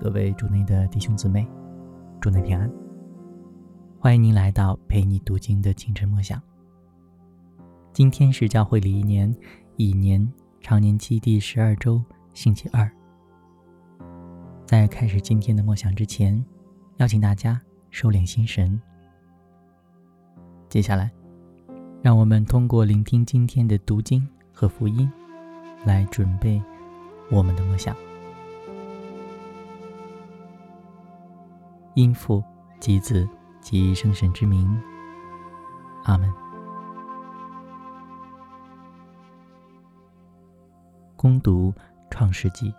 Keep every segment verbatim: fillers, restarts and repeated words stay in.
各位主内的弟兄姊妹，主内平安。欢迎您来到陪你读经的清晨默想。今天是教会历一年乙年常年期第十二周星期二。在开始今天的默想之前，邀请大家收敛心神。接下来让我们通过聆听今天的读经和福音来准备我们的默想。因父及子及圣神之名，阿们。恭读创世纪。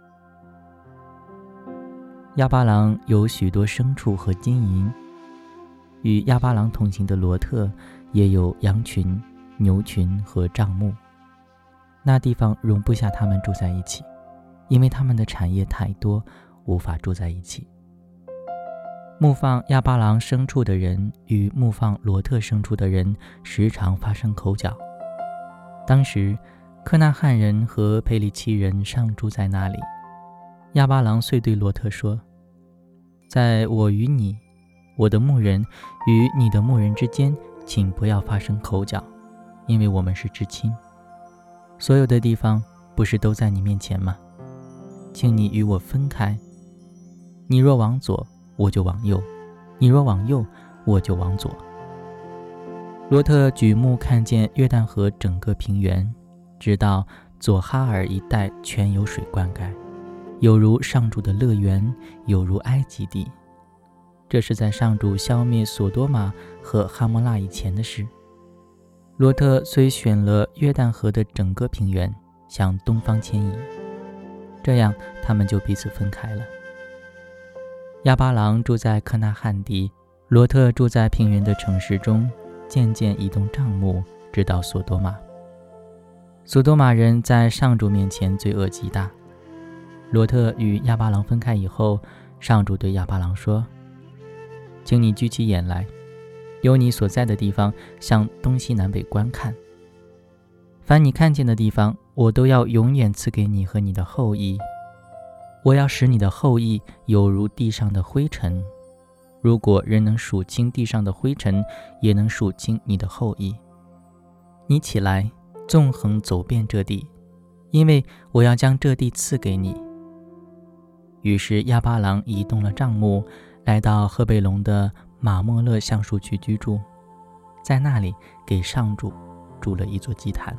亚巴郎有许多牲畜和金银，与亚巴郎同行的罗特也有羊群、牛群和帐幕。那地方容不下他们住在一起，因为他们的产业太多，无法住在一起。牧放亚巴郎牲畜的人与牧放罗特牲畜的人时常发生口角。当时科纳汉人和佩里契人上住在那里。亚巴郎遂对罗特说，在我与你，我的牧人与你的牧人之间，请不要发生口角，因为我们是至亲。所有的地方不是都在你面前吗？请你与我分开，你若往左，我就往右，你若往右，我就往左。罗特举目看见约旦河整个平原，直到左哈尔一带全有水灌溉，有如上主的乐园，有如埃及地。这是在上主消灭索多玛和哈摩拉以前的事。罗特虽选了约旦河的整个平原，向东方迁移，这样他们就彼此分开了。亚巴郎住在科纳汉地，罗特住在平原的城市中，渐渐移动帐幕，直到索多玛。索多玛人在上主面前罪恶极大。罗特与亚巴郎分开以后，上主对亚巴郎说，请你举起眼来，由你所在的地方向东西南北观看，凡你看见的地方，我都要永远赐给你和你的后裔。我要使你的后裔有如地上的灰尘，如果人能数清地上的灰尘，也能数清你的后裔。你起来，纵横走遍这地，因为我要将这地赐给你。于是亚巴郎移动了帐幕，来到赫贝龙的马莫勒橡树区居住，在那里给上主筑了一座祭坛。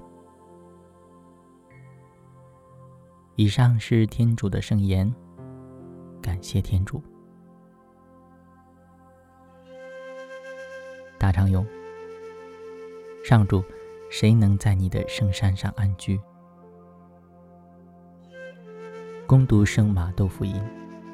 以上是天主的圣言，感谢天主。大唱咏。上主，谁能在你的圣山上安居？恭读圣马窦福音。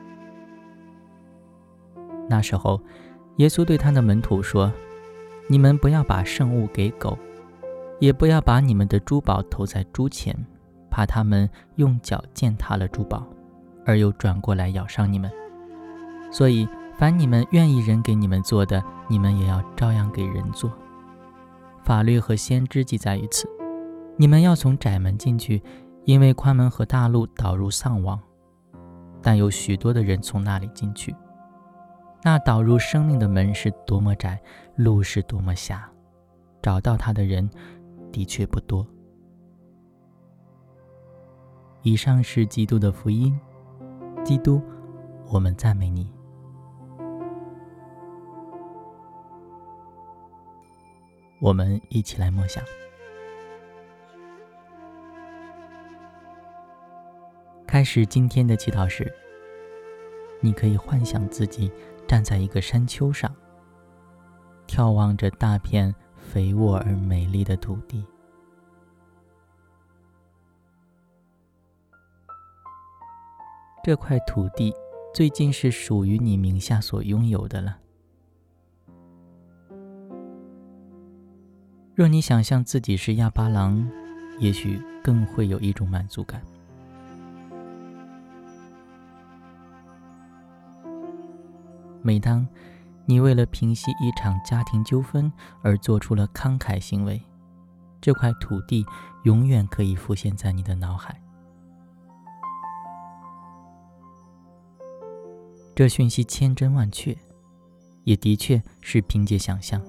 那时候，耶稣对他的门徒说，你们不要把圣物给狗，也不要把你们的珠宝投在猪前，怕他们用脚践踏了珠宝，而又转过来咬伤你们。所以凡你们愿意人给你们做的，你们也要照样给人做。法律和先知记载于此。你们要从窄门进去，因为宽门和大路导入丧亡，但有许多的人从那里进去。那导入生命的门是多么窄，路是多么狭，找到它的人的确不多。以上是基督的福音。基督，我们赞美你。我们一起来默想。开始今天的祈祷时，你可以幻想自己站在一个山丘上，眺望着大片肥沃而美丽的土地。这块土地最近是属于你名下所拥有的了。若你想象自己是亚巴郎，也许更会有一种满足感。每当你为了平息一场家庭纠纷而做出了慷慨行为，这块土地永远可以浮现在你的脑海。 这讯息千真万确，也的确是凭借想象。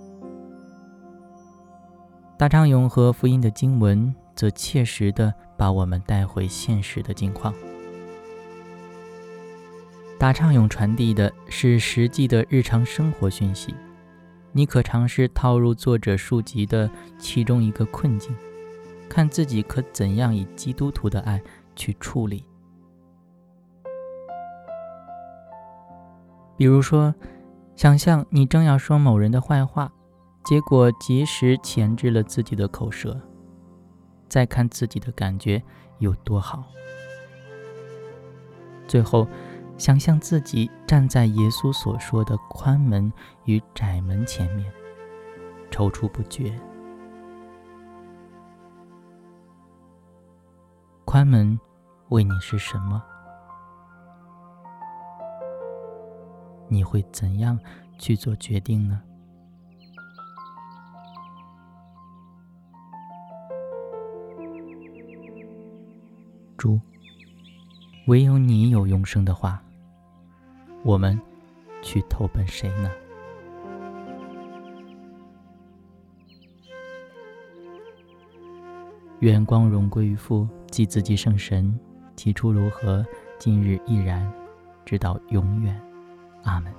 大畅咏和福音的经文则切实地把我们带回现实的境况。大畅咏传递的是实际的日常生活讯息，你可尝试套入作者书籍的其中一个困境，看自己可怎样以基督徒的爱去处理。比如说，想象你正要说某人的坏话，结果及时钳制了自己的口舌，再看自己的感觉有多好。最后，想象自己站在耶稣所说的宽门与窄门前面，踌躇不决。宽门为你是什么？你会怎样去做决定呢？主，唯有你有永生的话，我们去投奔谁呢？愿光荣归于父，即子即圣神，起初如何，今日亦然，直到永远。阿们。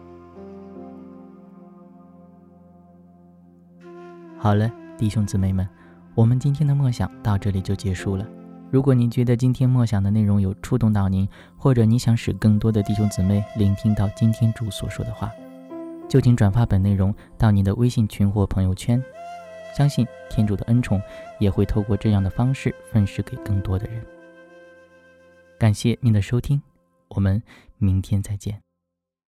好了，弟兄姊妹们，我们今天的默想到这里就结束了。如果您觉得今天默想的内容有触动到您，或者你想使更多的弟兄姊妹聆听到今天主所说的话，就请转发本内容到您的微信群或朋友圈。相信天主的恩宠也会透过这样的方式分施给更多的人。感谢您的收听，我们明天再见。